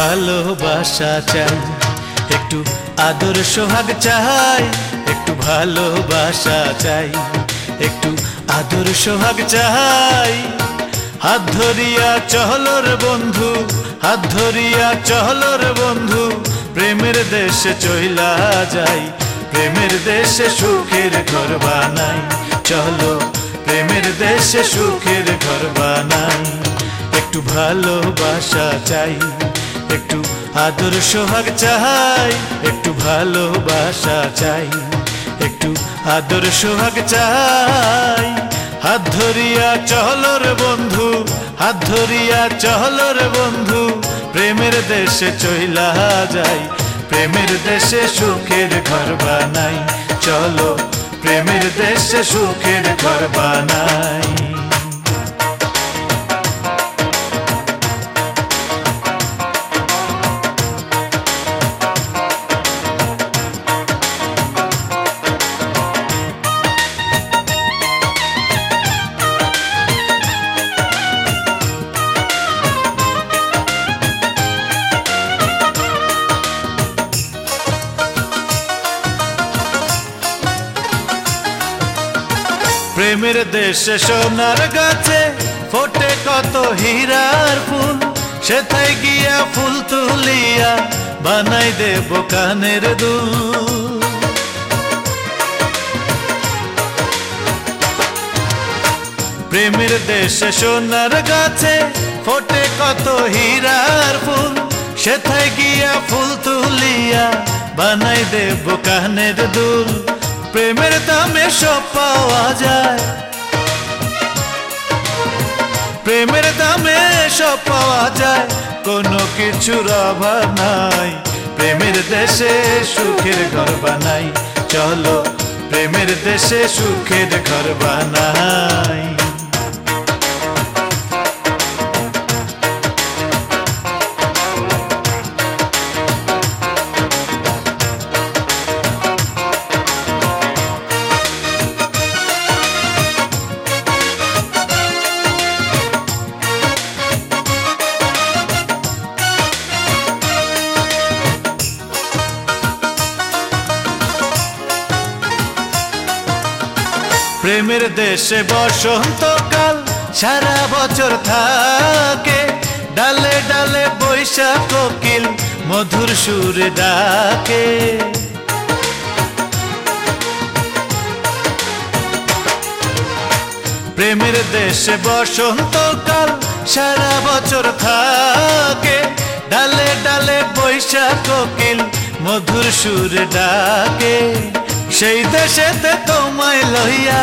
ভালোবাসা চাই, একটু আদর সোহাগ চাই, একটু ভালোবাসা চাই, একটু আদর সোহাগ চাই। হাত ধরিয়া চলো রে বন্ধু, হাত ধরিয়া চলো রে বন্ধু, প্রেমের দেশে চইলা যাই, প্রেমের দেশে সুখের ঘর বানাই। চলো প্রেমের দেশে সুখের ঘর বানাই। একটু ভালোবাসা চাই, একটু আদর সোহাগ চাই, একটু ভালোবাসা চাই, একটু আদর সোহাগ চাই। হাত ধরিয়া চলো রে বন্ধু, হাত ধরিয়া চলো রে বন্ধু, প্রেমের দেশে চইলা যাই, প্রেমের দেশে সুখের ঘর বানাই। চলো প্রেমের দেশে সুখের ঘর বানাই। প্রেমের দেশে সোনার গাছে ফোটে কত হীরার ফুল, সেথায় গিয়া ফুল তুলিয়া বানাই দেব কানের দুল। প্রেমের দেশে সোনার গাছে ফোটে কত হীরার ফুল, সেথায় গিয়া ফুল তুলিয়া বানাই দেব কানের দুল। প্রেমের দামে সব পাওয়া যায়, প্রেমের দামে সব পাওয়া যায়, কোনো কিছুর অভাব নাই। প্রেমের দেশে সুখের ঘর বানাই। চলো প্রেমের দেশে সুখের ঘর বানাই। প্রেমের দেশে বসন্তকাল সারা বছর থাকে, ডালে ডালে বৈশাখ কোকিল মধুর সুরে ডাকে। প্রেমের দেশে বসন্তকাল সারা বছর থাকে, ডালে ডালে বৈশাখ কোকিল মধুর সুরে ডাকে। সেই দেশেতে তোমায় লইয়া,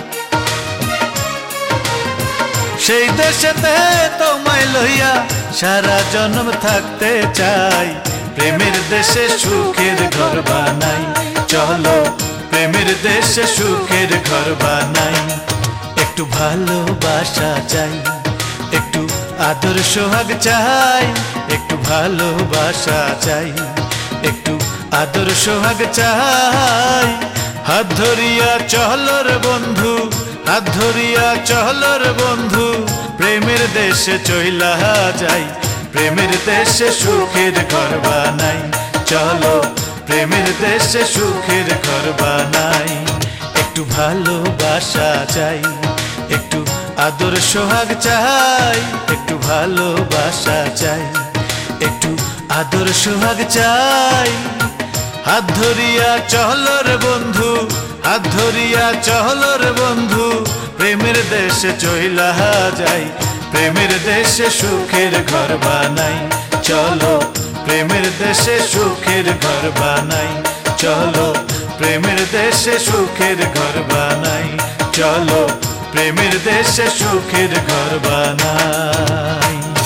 সেই দেশেতে তোমায় লইয়া সারা জন্ম থাকতে চাই, প্রেমের দেশে সুখের ঘর বানাই। চলো প্রেমের দেশে সুখের ঘর বানাই। একটু ভালোবাসা চাই, একটু আদর সোহাগ চাই, একটু ভালোবাসা চাই, একটু আদর সোহাগ চাই। হাত ধরিয়া চলো রে বন্ধু, হাত ধরিয়া চলো রে বন্ধু, প্রেমের দেশে চইলা যাই, প্রেমের দেশে সুখের ঘর বানাই। চলো প্রেমের দেশে সুখের ঘর বানাই। একটু ভালোবাসা চাই, একটু আদর সোহাগ চাই, একটু ভালোবাসা চাই, একটু আদর সোহাগ চাই। হাত ধরিয়া চলো রে বন্ধু, হাত ধরিয়া চলো রে বন্ধু, প্রেমের দেশে চইলা যাই, প্রেমের দেশে সুখের ঘর বানাই। চলো প্রেমের দেশে সুখের ঘর বানাই। চলো প্রেমের দেশে সুখের ঘর বানাই। চলো প্রেমের দেশে সুখের ঘর বানাই।